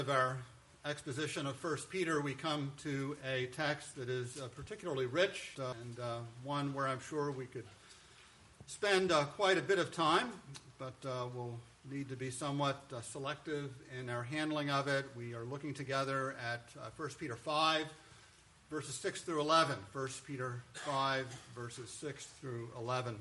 Of our exposition of 1 Peter, we come to a text that is particularly rich and one where I'm sure we could spend quite a bit of time, but we'll need to be somewhat selective in our handling of it. We are looking together at 1 Peter 5, verses 6 through 11. 1 Peter 5, verses 6 through 11.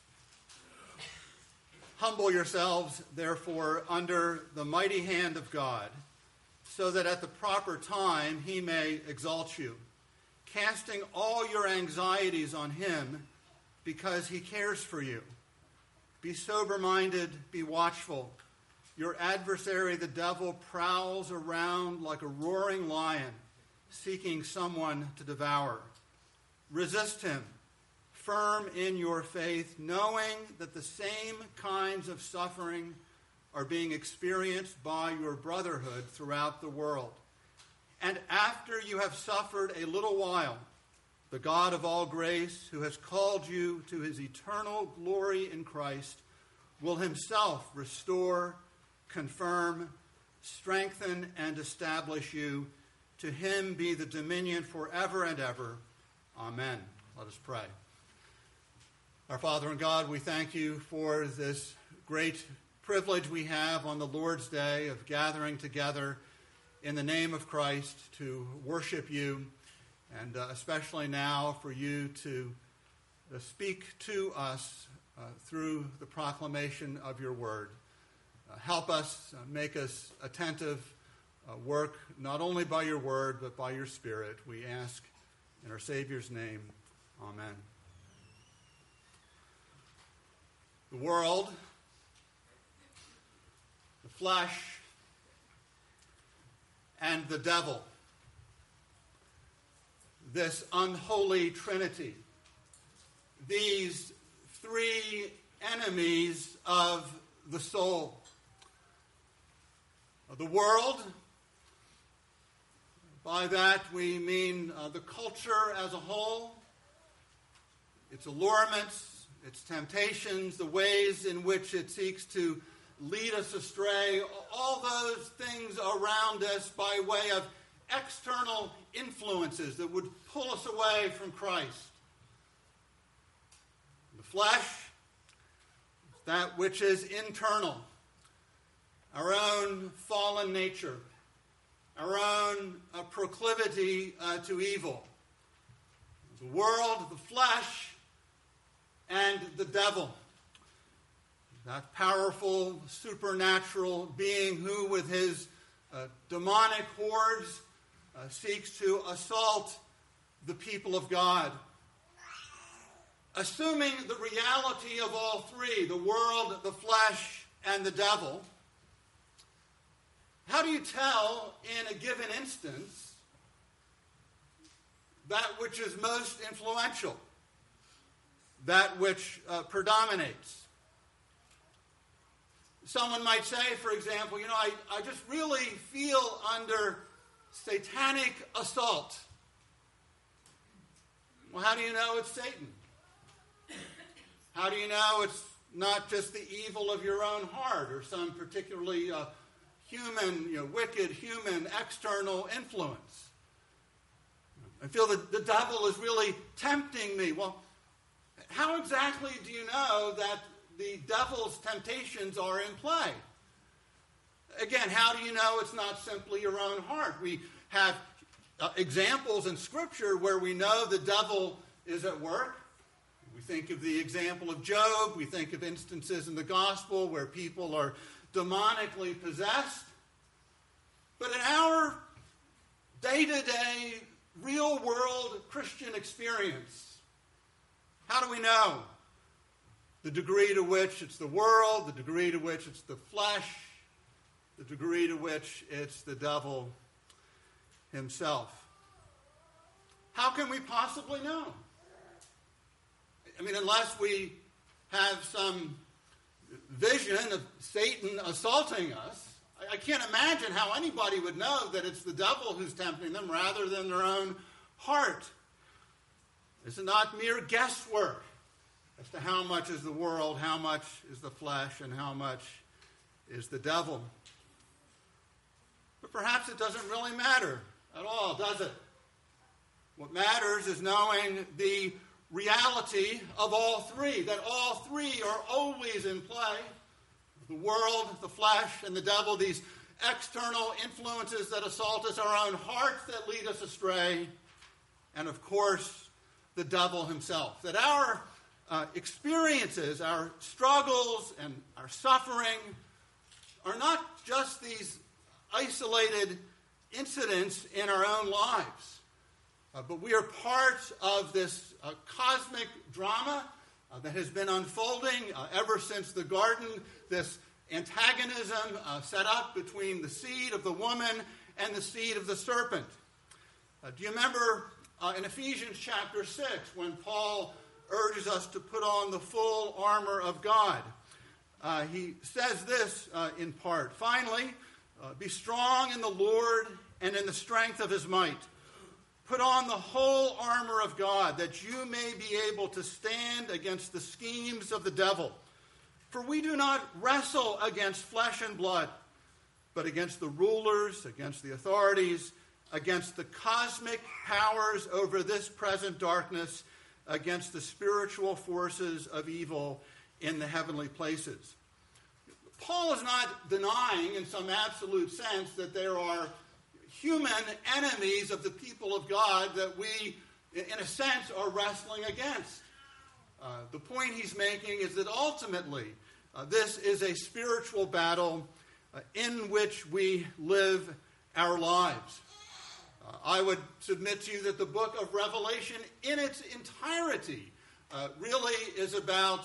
Humble yourselves, therefore, under the mighty hand of God, so that at the proper time he may exalt you, casting all your anxieties on him because he cares for you. Be sober-minded, be watchful. Your adversary, the devil, prowls around like a roaring lion, seeking someone to devour. Resist him, firm in your faith, knowing that the same kinds of suffering are being experienced by your brotherhood throughout the world. And after you have suffered a little while, the God of all grace, who has called you to his eternal glory in Christ, will himself restore, confirm, strengthen, and establish you. To him be the dominion forever and ever. Amen. Let us pray. Our Father and God, we thank you for this great privilege we have on the Lord's Day of gathering together in the name of Christ to worship you, and especially now for you to speak to us through the proclamation of your word. Help us, make us attentive, work not only by your word but by your Spirit. We ask in our Savior's name. Amen. The world, the flesh, and the devil. This unholy trinity. These three enemies of the soul. The world, by that we mean the culture as a whole, its allurements, its temptations, the ways in which it seeks to lead us astray, all those things around us by way of external influences that would pull us away from Christ. The flesh, that which is internal, our own fallen nature, our own proclivity to evil. The world, the flesh, and the devil. That powerful, supernatural being who, with his demonic hordes, seeks to assault the people of God. Assuming the reality of all three, the world, the flesh, and the devil, how do you tell in a given instance that which is most influential, that which predominates? Someone might say, for example, I just really feel under satanic assault. Well, how do you know it's Satan? How do you know it's not just the evil of your own heart or some particularly human, wicked human external influence? I feel that the devil is really tempting me. Well, how exactly do you know that the devil's temptations are in play? Again, how do you know it's not simply your own heart? We have examples in Scripture where we know the devil is at work. We think of the example of Job. We think of instances in the gospel where people are demonically possessed. But in our day-to-day, real-world Christian experience, how do we know the degree to which it's the world, the degree to which it's the flesh, the degree to which it's the devil himself? How can we possibly know? Unless we have some vision of Satan assaulting us, I can't imagine how anybody would know that it's the devil who's tempting them rather than their own heart. Is it not mere guesswork as to how much is the world, how much is the flesh, and how much is the devil? But perhaps it doesn't really matter at all, does it? What matters is knowing the reality of all three, that all three are always in play. The world, the flesh, and the devil, these external influences that assault us, our own hearts that lead us astray, and of course, the devil himself. That our experiences, our struggles, and our suffering are not just these isolated incidents in our own lives, but we are part of this cosmic drama that has been unfolding ever since the garden, this antagonism set up between the seed of the woman and the seed of the serpent. Do you remember in Ephesians chapter 6 when Paul urges us to put on the full armor of God? He says this in part, "Finally, be strong in the Lord and in the strength of his might. Put on the whole armor of God, that you may be able to stand against the schemes of the devil. For we do not wrestle against flesh and blood, but against the rulers, against the authorities, against the cosmic powers over this present darkness, against the spiritual forces of evil in the heavenly places." Paul is not denying in some absolute sense that there are human enemies of the people of God that we, in a sense, are wrestling against. The point he's making is that ultimately this is a spiritual battle in which we live our lives. I would submit to you that the book of Revelation in its entirety really is about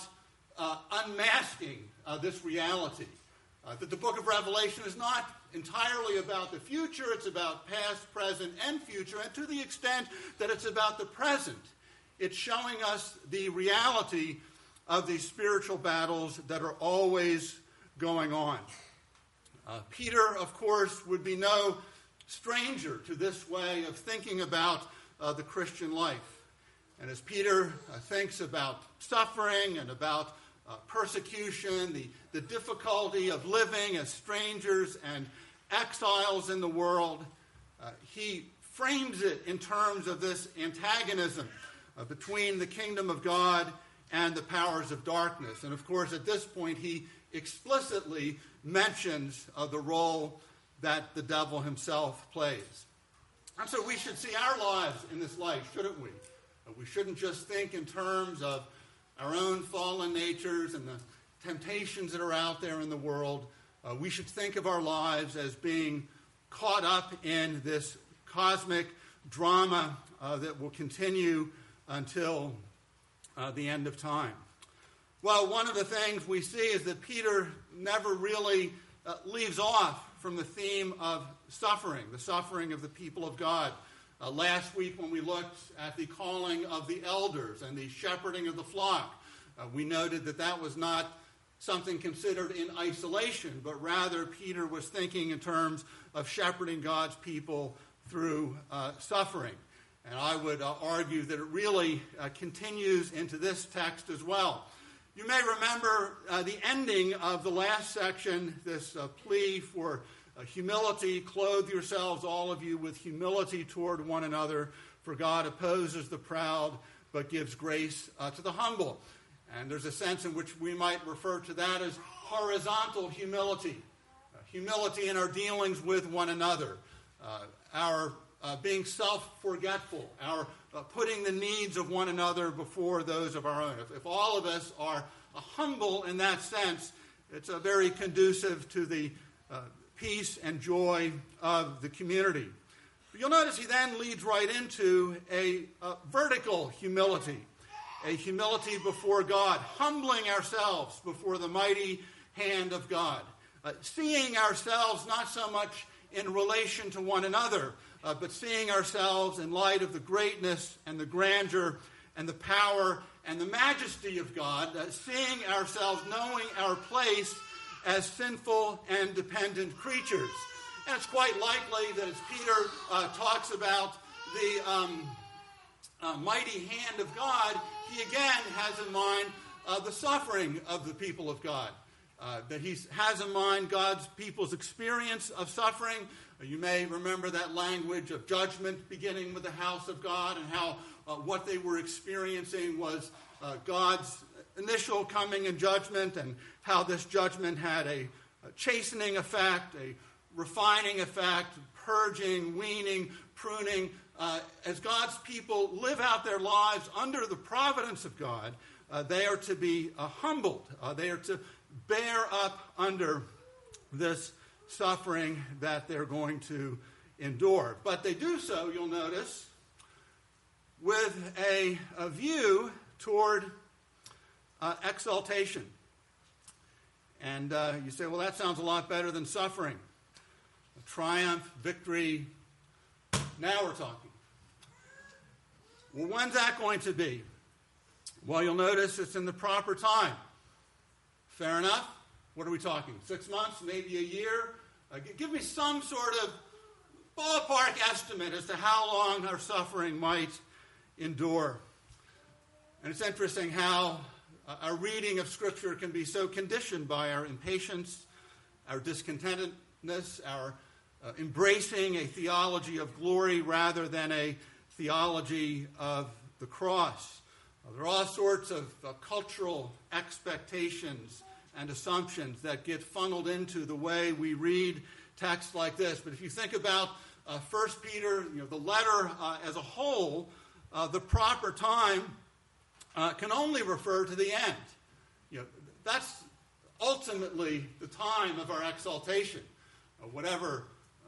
unmasking this reality. That the book of Revelation is not entirely about the future, it's about past, present, and future, and to the extent that it's about the present, it's showing us the reality of these spiritual battles that are always going on. Peter, of course, would be no stranger to this way of thinking about the Christian life. And as Peter thinks about suffering and about persecution, the difficulty of living as strangers and exiles in the world, he frames it in terms of this antagonism between the kingdom of God and the powers of darkness. And of course, at this point, he explicitly mentions the role that the devil himself plays. And so we should see our lives in this light, shouldn't we? We shouldn't just think in terms of our own fallen natures and the temptations that are out there in the world. We should think of our lives as being caught up in this cosmic drama that will continue until the end of time. Well, one of the things we see is that Peter never really leaves off from the theme of suffering, the suffering of the people of God. Last week when we looked at the calling of the elders and the shepherding of the flock, we noted that that was not something considered in isolation, but rather Peter was thinking in terms of shepherding God's people through suffering. And I would argue that it really continues into this text as well. You may remember the ending of the last section, this plea for humility. Clothe yourselves, all of you, with humility toward one another, for God opposes the proud, but gives grace to the humble. And there's a sense in which we might refer to that as horizontal humility. Humility in our dealings with one another. Our being self-forgetful. Our putting the needs of one another before those of our own. If all of us are humble in that sense, it's very conducive to the peace and joy of the community. But you'll notice he then leads right into a vertical humility. A humility before God, humbling ourselves before the mighty hand of God. Seeing ourselves not so much in relation to one another, but seeing ourselves in light of the greatness and the grandeur and the power and the majesty of God, seeing ourselves, knowing our place as sinful and dependent creatures. And it's quite likely that as Peter talks about the mighty hand of God, he again has in mind the suffering of the people of God. that he has in mind God's people's experience of suffering. You may remember that language of judgment beginning with the house of God, and how what they were experiencing was God's initial coming and judgment, and how this judgment had a chastening effect, a refining effect, purging, weaning, pruning. As God's people live out their lives under the providence of God, they are to be humbled. They are to bear up under this suffering that they're going to endure. But they do so, you'll notice, with a view toward exaltation. And you say, well, that sounds a lot better than suffering. Triumph, victory, now we're talking. Well, when's that going to be? Well, you'll notice it's in the proper time. Fair enough? What are we talking? 6 months, maybe a year? Give me some sort of ballpark estimate as to how long our suffering might endure. And it's interesting how our reading of Scripture can be so conditioned by our impatience, our discontentedness, our embracing a theology of glory rather than a theology of the cross. There are all sorts of cultural expectations and assumptions that get funneled into the way we read texts like this. But if you think about 1 Peter, the letter as a whole, the proper time can only refer to the end. That's ultimately the time of our exaltation. Whatever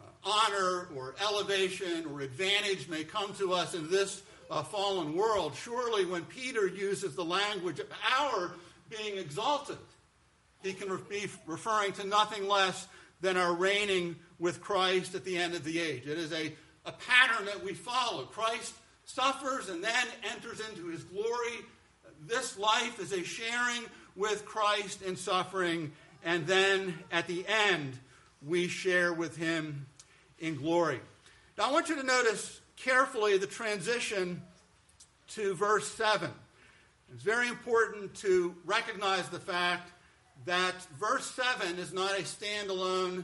honor or elevation or advantage may come to us in this fallen world, surely when Peter uses the language of our being exalted, he can be referring to nothing less than our reigning with Christ at the end of the age. It is a pattern that we follow. Christ suffers and then enters into his glory. This life is a sharing with Christ in suffering, and then at the end, we share with him in glory. Now, I want you to notice carefully the transition to verse 7. It's very important to recognize the fact that verse 7 is not a standalone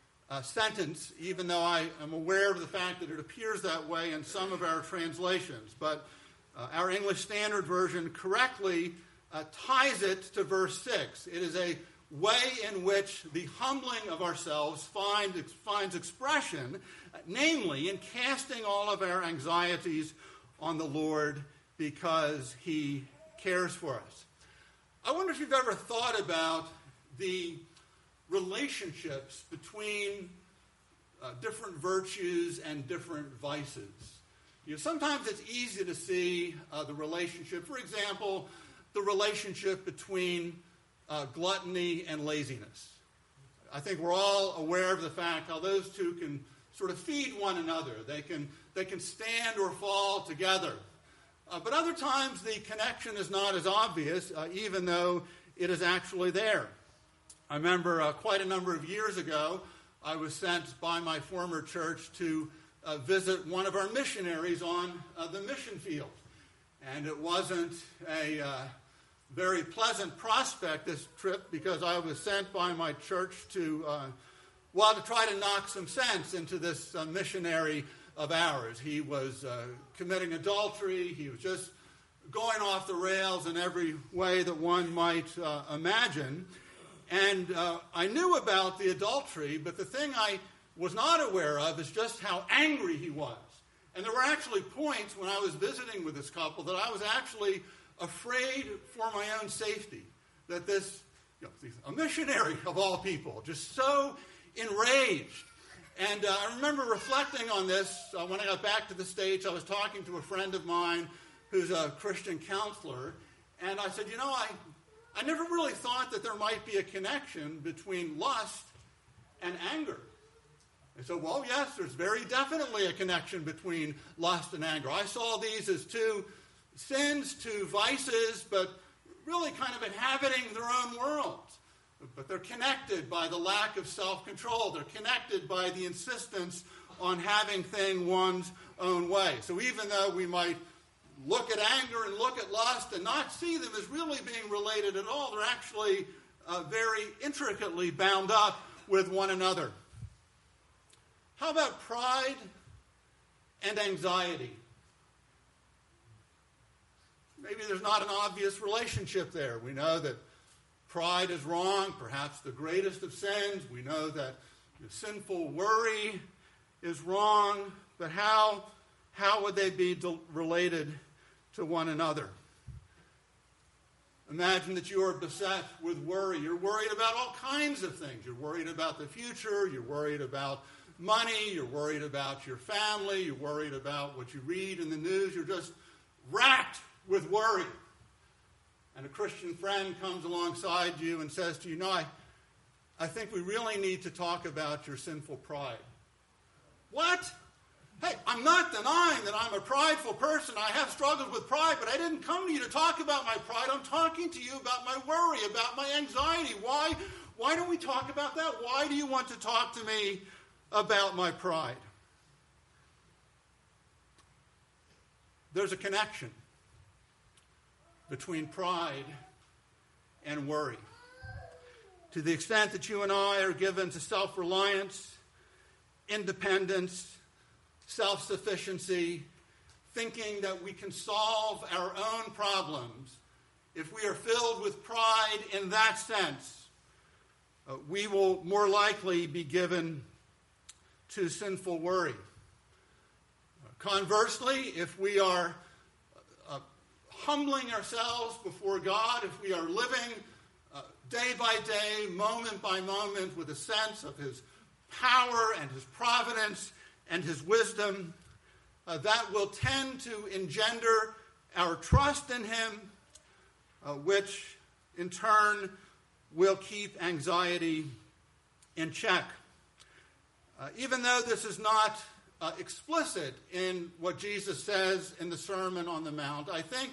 sentence, even though I am aware of the fact that it appears that way in some of our translations. But our English Standard Version correctly ties it to verse 6. It is a way in which the humbling of ourselves finds expression, namely in casting all of our anxieties on the Lord because he cares for us. I wonder if you've ever thought about the relationships between different virtues and different vices. Sometimes it's easy to see the relationship, for example, the relationship between gluttony and laziness. I think we're all aware of the fact how those two can sort of feed one another. They can stand or fall together. But other times the connection is not as obvious, even though it is actually there. I remember quite a number of years ago, I was sent by my former church to visit one of our missionaries on the mission field. And it wasn't a very pleasant prospect, this trip, because I was sent by my church to try to knock some sense into this missionary of ours. He was committing adultery. He was just going off the rails in every way that one might imagine. And I knew about the adultery, but the thing I was not aware of is just how angry he was. And there were actually points when I was visiting with this couple that I was actually afraid for my own safety, that this, a missionary of all people, just so enraged. And I remember reflecting on this when I got back to the States. I was talking to a friend of mine who's a Christian counselor, and I said, I never really thought that there might be a connection between lust and anger. And so, well, yes, there's very definitely a connection between lust and anger. I saw these as two sins, two vices, but really kind of inhabiting their own worlds. But they're connected by the lack of self-control. They're connected by the insistence on having things one's own way. So even though we might look at anger and look at lust and not see them as really being related at all, they're actually very intricately bound up with one another. How about pride and anxiety? Maybe there's not an obvious relationship there. We know that pride is wrong, perhaps the greatest of sins. We know that sinful worry is wrong, but how would they be related to one another? Imagine that you are beset with worry. You're worried about all kinds of things. You're worried about the future. You're worried about money. You're worried about your family. You're worried about what you read in the news. You're just racked with worry. And a Christian friend comes alongside you and says to you, "No, I think we really need to talk about your sinful pride." What? Hey, I'm not denying that I'm a prideful person. I have struggled with pride, but I didn't come to you to talk about my pride. I'm talking to you about my worry, about my anxiety. Why don't we talk about that? Why do you want to talk to me about my pride? There's a connection between pride and worry. To the extent that you and I are given to self-reliance, independence, self-sufficiency, thinking that we can solve our own problems, if we are filled with pride in that sense, we will more likely be given to sinful worry. Conversely, if we are humbling ourselves before God, if we are living day by day, moment by moment, with a sense of His power and His providence and His wisdom, that will tend to engender our trust in Him, which in turn will keep anxiety in check. Even though this is not explicit in what Jesus says in the Sermon on the Mount, I think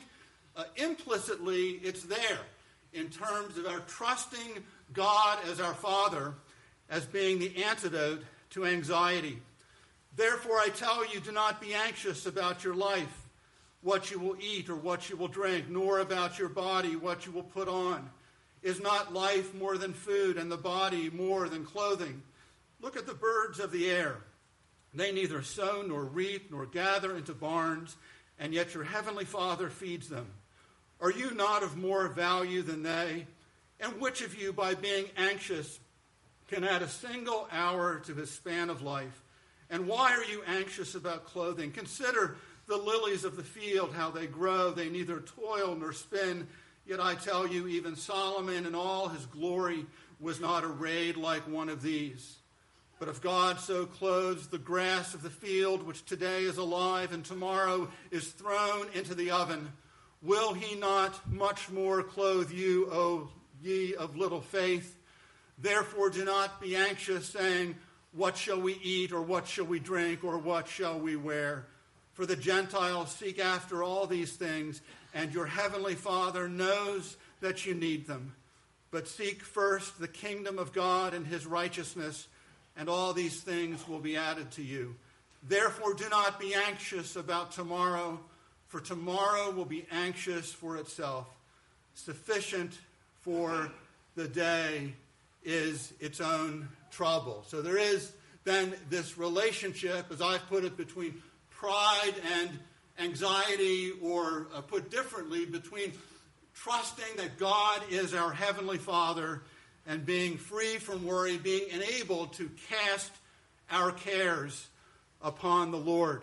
implicitly it's there in terms of our trusting God as our Father as being the antidote to anxiety. Therefore, I tell you, do not be anxious about your life, what you will eat or what you will drink, nor about your body, what you will put on. Is not life more than food, and the body more than clothing? Look at the birds of the air. They neither sow nor reap nor gather into barns, and yet your heavenly Father feeds them. Are you not of more value than they? And which of you, by being anxious, can add a single hour to his span of life? And why are you anxious about clothing? Consider the lilies of the field, how they grow. They neither toil nor spin. Yet I tell you, even Solomon in all his glory was not arrayed like one of these. But if God so clothes the grass of the field, which today is alive and tomorrow is thrown into the oven, will He not much more clothe you, O ye of little faith? Therefore do not be anxious, saying, what shall we eat, or what shall we drink, or what shall we wear? For the Gentiles seek after all these things, and your heavenly Father knows that you need them. But seek first the kingdom of God and His righteousness, and all these things will be added to you. Therefore do not be anxious about tomorrow, for tomorrow will be anxious for itself. Sufficient for the day is its own trouble. So there is then this relationship, as I've put it, between pride and anxiety, or put differently, between trusting that God is our Heavenly Father and being free from worry, being enabled to cast our cares upon the Lord.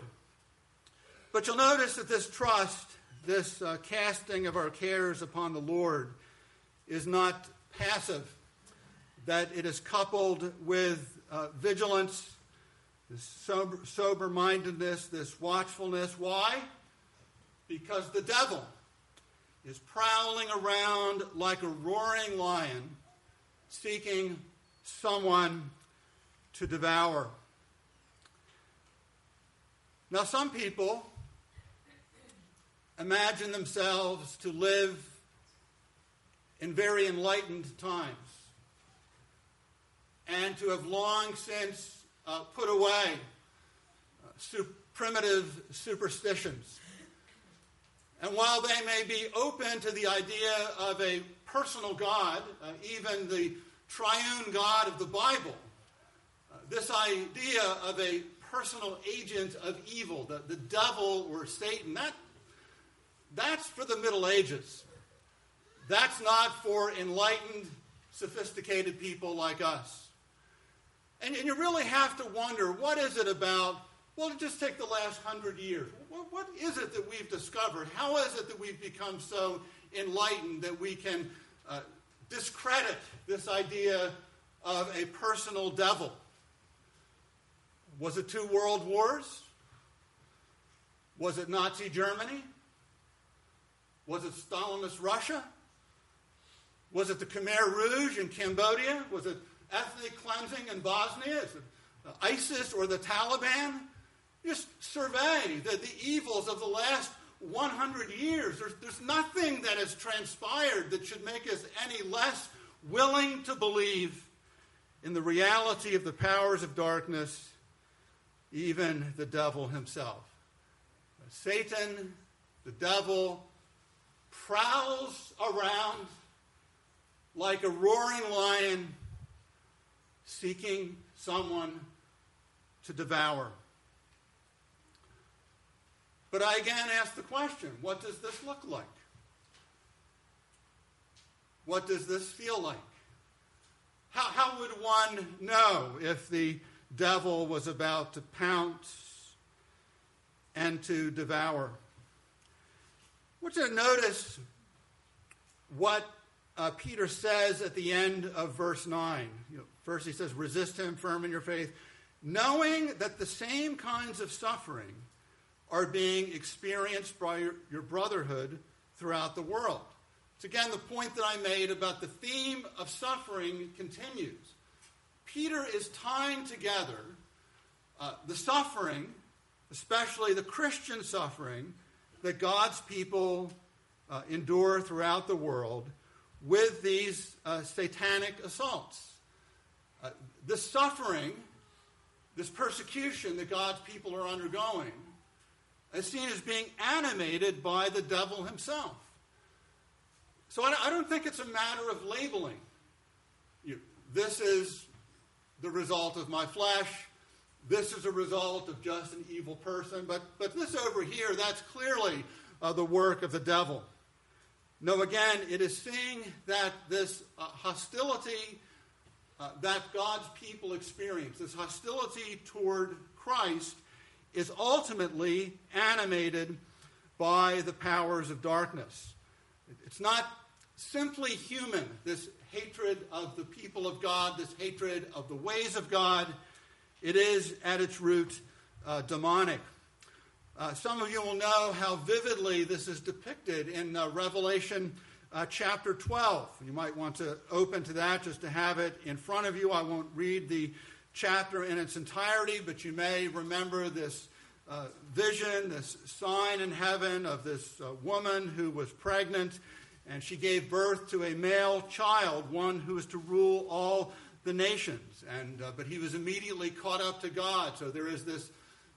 But you'll notice that this trust, this casting of our cares upon the Lord, is not passive, that it is coupled with vigilance, this sober-mindedness, this watchfulness. Why? Because the devil is prowling around like a roaring lion, seeking someone to devour. Now, some people imagine themselves to live in very enlightened times and to have long since put away primitive superstitions. And while they may be open to the idea of a personal God, even the triune God of the Bible, this idea of a personal agent of evil, the devil or Satan, that's for the Middle Ages. That's not for enlightened, sophisticated people like us. And you really have to wonder, what is it about, well, just take the last 100 years. What is it that we've discovered? How is it that we've become so enlightened that we can discredit this idea of a personal devil? Was it 2 world wars? Was it Nazi Germany? Was it Stalinist Russia? Was it the Khmer Rouge in Cambodia? Was it ethnic cleansing in Bosnia? Is it ISIS or the Taliban? Just survey the evils of the last 100 years. There's nothing that has transpired that should make us any less willing to believe in the reality of the powers of darkness, even the devil himself. Satan, the devil, prowls around like a roaring lion, seeking someone to devour. But I again ask the question, what does this look like? What does this feel like? How would one know if the devil was about to pounce and to devour? I want you to notice what Peter says at the end of verse 9. First he says, resist him, firm in your faith, knowing that the same kinds of suffering are being experienced by your brotherhood throughout the world. It's again the point that I made about the theme of suffering continues. Peter is tying together the suffering, especially the Christian suffering, that God's people endure throughout the world with these satanic assaults. This suffering, this persecution that God's people are undergoing, is seen as being animated by the devil himself. So I don't think it's a matter of labeling. This is the result of my flesh. This is a result of just an evil person. But this over here, that's clearly the work of the devil. No, again, it is seeing that this hostility that God's people experience, this hostility toward Christ, is ultimately animated by the powers of darkness. It's not simply human, this hatred of the people of God, this hatred of the ways of God. It is, at its root, demonic. Some of you will know how vividly this is depicted in Revelation chapter 12. You might want to open to that just to have it in front of you. I won't read the chapter in its entirety, but you may remember this vision, this sign in heaven of this woman who was pregnant, and she gave birth to a male child, one who is to rule all the nations. But he was immediately caught up to God. So there is this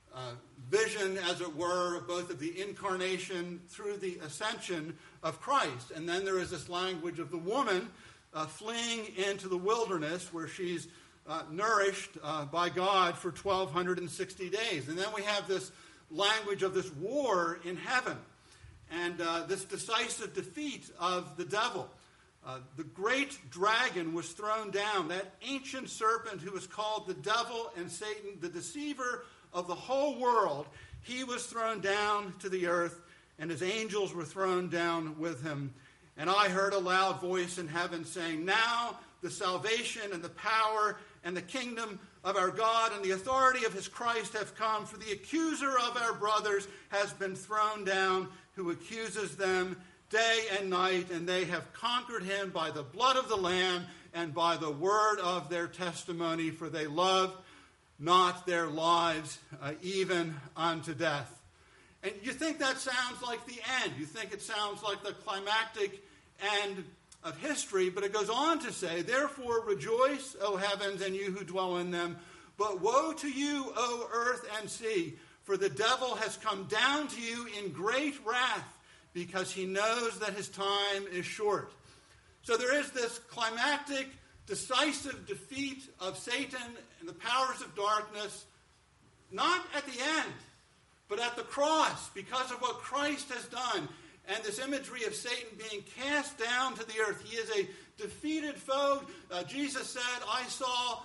vision, as it were, both of the incarnation through the ascension of Christ. And then there is this language of the woman fleeing into the wilderness where she's nourished by God for 1,260 days. And then we have this language of this war in heaven and this decisive defeat of the devil. The great dragon was thrown down, that ancient serpent who was called the devil and Satan, the deceiver of the whole world. He was thrown down to the earth, and his angels were thrown down with him. And I heard a loud voice in heaven saying, now the salvation and the power and the kingdom of our God and the authority of his Christ have come, for the accuser of our brothers has been thrown down, who accuses them day and night, and they have conquered him by the blood of the Lamb and by the word of their testimony, for they loved not their lives even unto death. And you think that sounds like the end. You think it sounds like the climactic end of history, but it goes on to say, therefore rejoice, O heavens, and you who dwell in them. But woe to you, O earth and sea, for the devil has come down to you in great wrath, because he knows that his time is short. So there is this climactic, decisive defeat of Satan and the powers of darkness, not at the end, but at the cross, because of what Christ has done. And this imagery of Satan being cast down to the earth. He is a defeated foe. Jesus said, I saw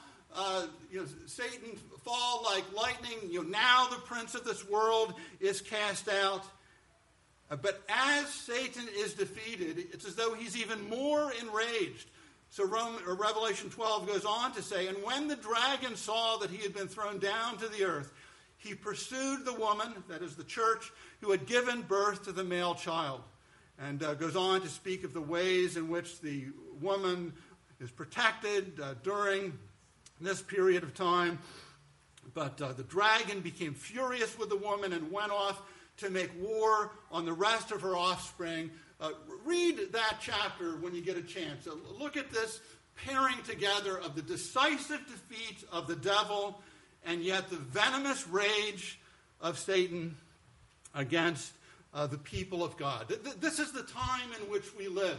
Satan fall like lightning. Now the prince of this world is cast out. But as Satan is defeated, it's as though he's even more enraged. So Revelation 12 goes on to say, and when the dragon saw that he had been thrown down to the earth, he pursued the woman, that is the church, who had given birth to the male child. And goes on to speak of the ways in which the woman is protected during this period of time. But the dragon became furious with the woman and went off to make war on the rest of her offspring. Read that chapter when you get a chance. Look at this pairing together of the decisive defeat of the devil and yet the venomous rage of Satan against the people of God. This is the time in which we live,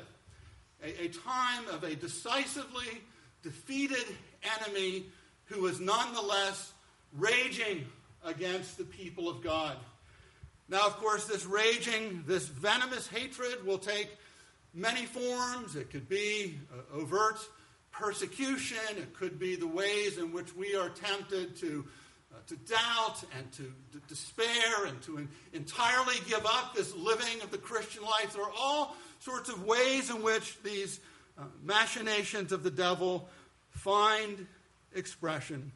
a time of a decisively defeated enemy who is nonetheless raging against the people of God. Now, of course, this raging, this venomous hatred will take many forms. It could be overt persecution. It could be the ways in which we are tempted to doubt and to despair and to entirely give up this living of the Christian life. There are all sorts of ways in which these machinations of the devil find expression.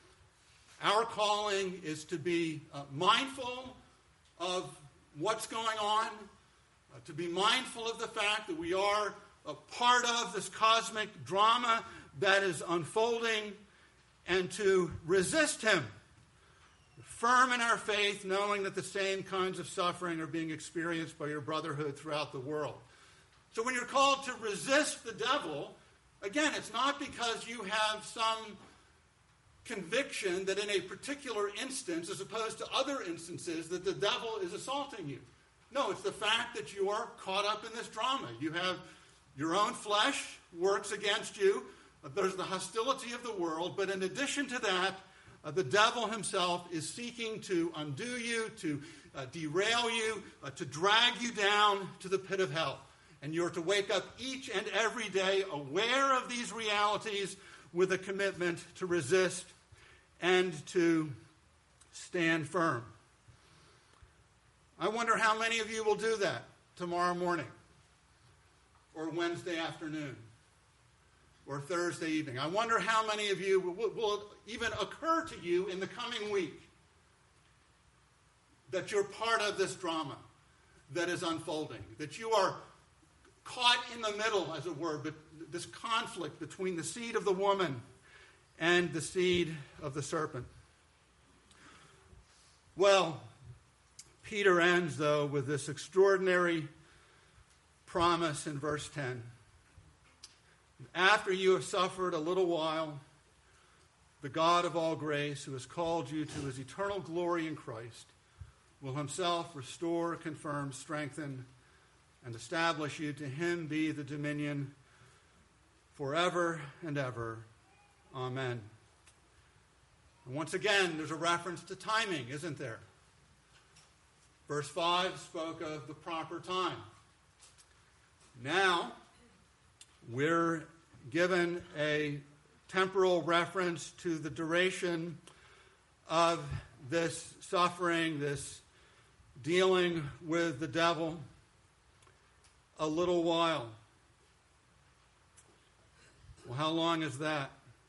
Our calling is to be mindful of what's going on, to be mindful of the fact that we are a part of this cosmic drama that is unfolding, and to resist him, firm in our faith, knowing that the same kinds of suffering are being experienced by your brotherhood throughout the world. So when you're called to resist the devil, again, it's not because you have some conviction that in a particular instance, as opposed to other instances, that the devil is assaulting you. No, it's the fact that you are caught up in this drama. You have your own flesh works against you. There's the hostility of the world. But in addition to that, the devil himself is seeking to undo you, to derail you, to drag you down to the pit of hell. And you're to wake up each and every day aware of these realities with a commitment to resist and to stand firm. I wonder how many of you will do that tomorrow morning, or Wednesday afternoon, or Thursday evening. I wonder how many of you will even occur to you in the coming week that you're part of this drama that is unfolding, that you are caught in the middle, as it were, but this conflict between the seed of the woman and the seed of the serpent. Well, Peter ends, though, with this extraordinary promise in verse 10. After you have suffered a little while, the God of all grace, who has called you to his eternal glory in Christ, will himself restore, confirm, strengthen, and establish you. To him be the dominion forever and ever. Amen. And once again, there's a reference to timing, isn't there? Verse 5 spoke of the proper time. Now, we're given a temporal reference to the duration of this suffering, this dealing with the devil. A little while. Well, how long is that?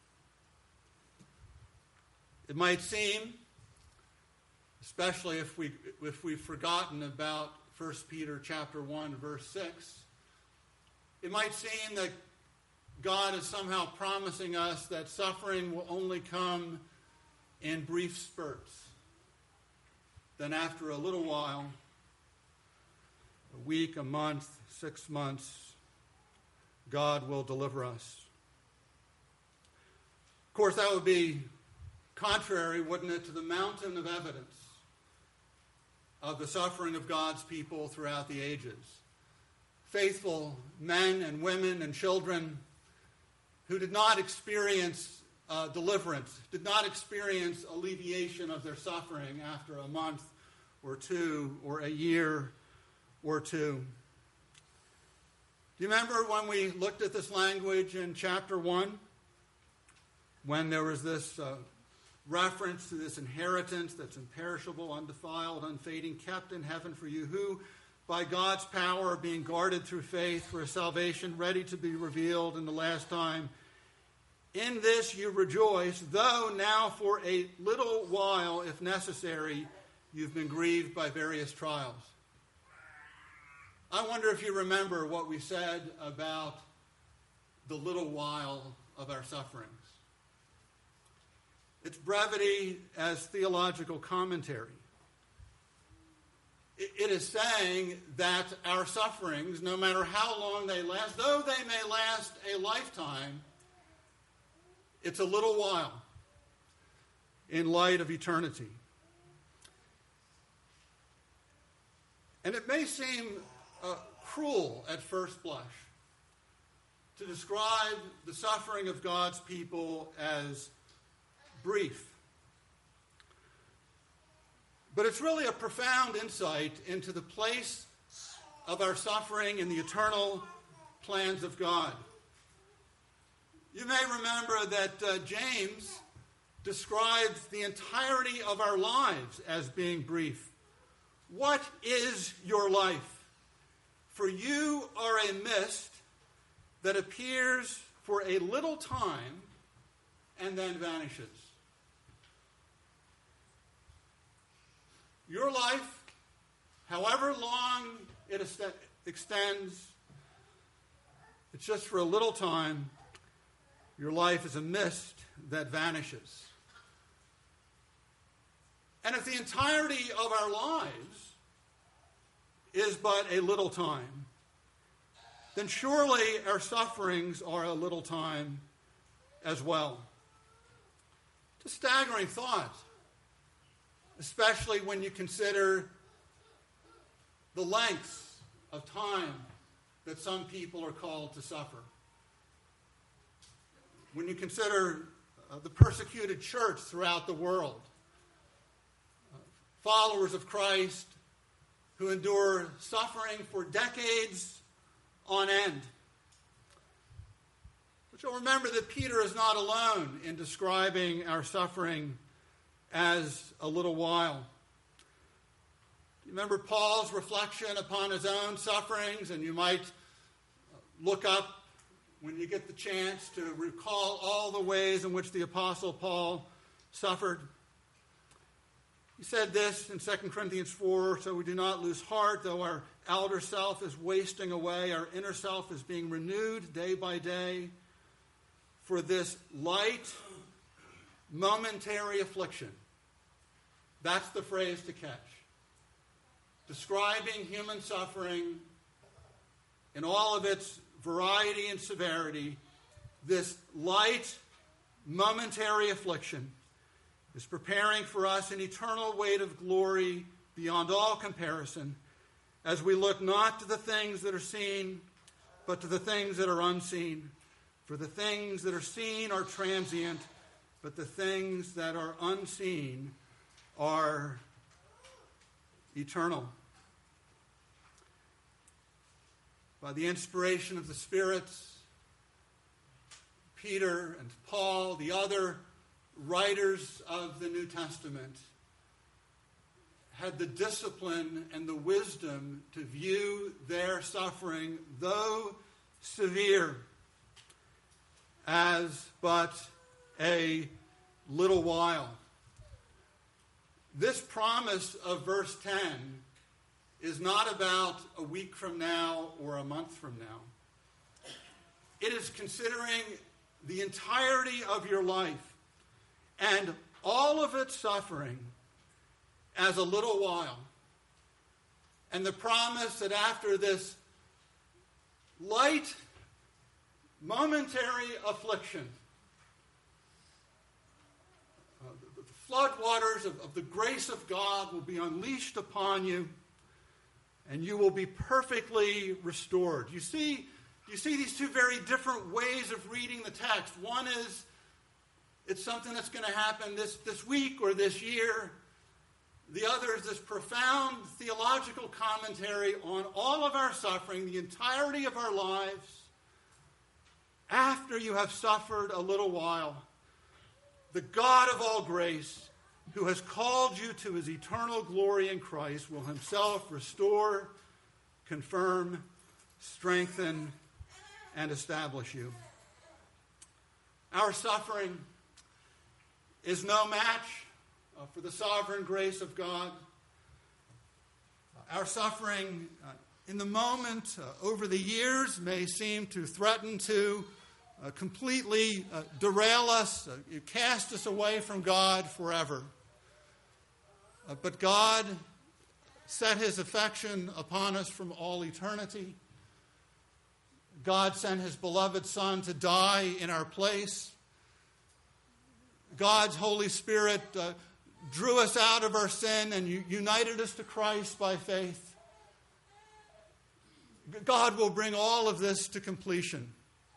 It might seem, especially if we've forgotten about 1 Peter chapter 1, verse 6, it might seem that God is somehow promising us that suffering will only come in brief spurts. Then after a little while, a week, a month, 6 months, God will deliver us. Of course, that would be contrary, wouldn't it, to the mountain of evidence of the suffering of God's people throughout the ages. Faithful men and women and children who did not experience deliverance, did not experience alleviation of their suffering after a month or two or a year or two. Do you remember when we looked at this language in chapter 1? When there was this reference to this inheritance that's imperishable, undefiled, unfading, kept in heaven for you, who by God's power are being guarded through faith for a salvation ready to be revealed in the last time. In this you rejoice, though now for a little while, if necessary, you've been grieved by various trials. I wonder if you remember what we said about the little while of our sufferings. Its brevity as theological commentary. It is saying that our sufferings, no matter how long they last, though they may last a lifetime, it's a little while in light of eternity. And it may seem cruel at first blush to describe the suffering of God's people as brief. But it's really a profound insight into the place of our suffering in the eternal plans of God. You may remember that James describes the entirety of our lives as being brief. What is your life? For you are a mist that appears for a little time and then vanishes. Your life, however long it extends, it's just for a little time. Your life is a mist that vanishes. And if the entirety of our lives is but a little time, then surely our sufferings are a little time as well. It's a staggering thought, especially when you consider the lengths of time that some people are called to suffer. When you consider the persecuted church throughout the world, followers of Christ who endure suffering for decades on end. But you'll remember that Peter is not alone in describing our suffering as a little while. You remember Paul's reflection upon his own sufferings, and you might look up when you get the chance to recall all the ways in which the Apostle Paul suffered. He said this in 2 Corinthians 4, so we do not lose heart, though our outer self is wasting away, our inner self is being renewed day by day. For this light, momentary affliction. That's the phrase to catch. Describing human suffering in all of its variety and severity, this light, momentary affliction is preparing for us an eternal weight of glory beyond all comparison as we look not to the things that are seen, but to the things that are unseen. For the things that are seen are transient, but the things that are unseen are eternal. By the inspiration of the spirits, Peter and Paul, the other writers of the New Testament, had the discipline and the wisdom to view their suffering, though severe, as but a little while. This promise of verse 10 is not about a week from now or a month from now. It is considering the entirety of your life and all of its suffering as a little while. And the promise that after this light, momentary affliction, the floodwaters of the grace of God will be unleashed upon you, and you will be perfectly restored. You see these two very different ways of reading the text. One is it's something that's going to happen this week or this year. The other is this profound theological commentary on all of our suffering, the entirety of our lives. After you have suffered a little while, the God of all grace, who has called you to his eternal glory in Christ, will himself restore, confirm, strengthen, and establish you. Our suffering is no match for the sovereign grace of God. Our suffering in the moment, over the years, may seem to threaten to completely derail us, cast us away from God forever. But God set his affection upon us from all eternity. God sent his beloved Son to die in our place. God's Holy Spirit drew us out of our sin and united us to Christ by faith. God will bring all of this to completion.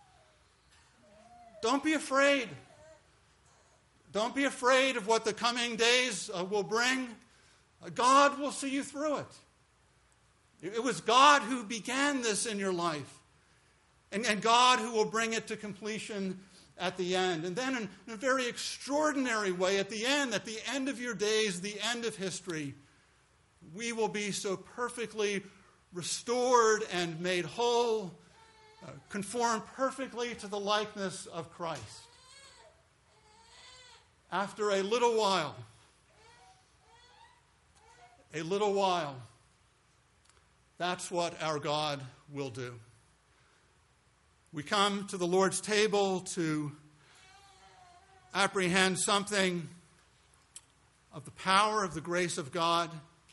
Don't be afraid. Don't be afraid of what the coming days will bring. God will see you through it. It was God who began this in your life. And God who will bring it to completion at the end. And then in a very extraordinary way, at the end of your days, the end of history, we will be so perfectly restored and made whole, conformed perfectly to the likeness of Christ. After a little while, that's what our God will do. We come to the Lord's table to apprehend something of the power of the grace of God,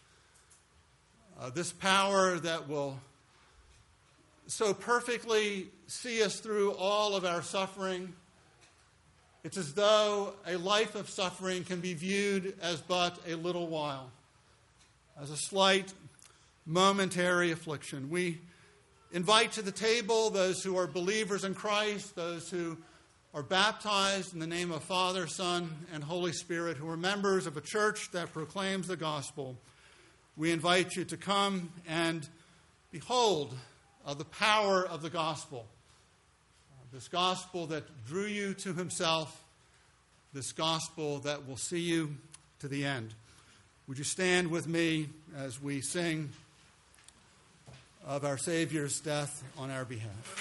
this power that will so perfectly see us through all of our suffering. It's as though a life of suffering can be viewed as but a little while, as a slight, momentary affliction. We invite to the table those who are believers in Christ, those who are baptized in the name of Father, Son, and Holy Spirit, who are members of a church that proclaims the gospel. We invite you to come and behold the power of the gospel. This gospel that drew you to himself, this gospel that will see you to the end. Would you stand with me as we sing of our Savior's death on our behalf?